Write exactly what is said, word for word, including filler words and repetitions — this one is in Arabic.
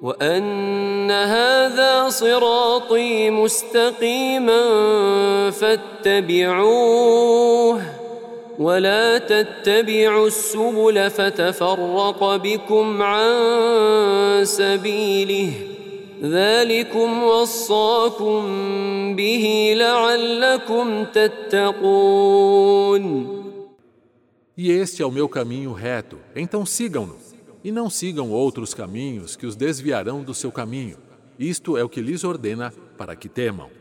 وأن هذا صراطي مستقيما فاتبعوه ولا تتبعوا السبل فتفرق بكم عن سبيله ذلكم وصاكم به لعلكم تتقون. E este é o meu caminho reto, então sigam-no, e não sigam outros caminhos que os desviarão do seu caminho. Isto é o que lhes ordena para que temam.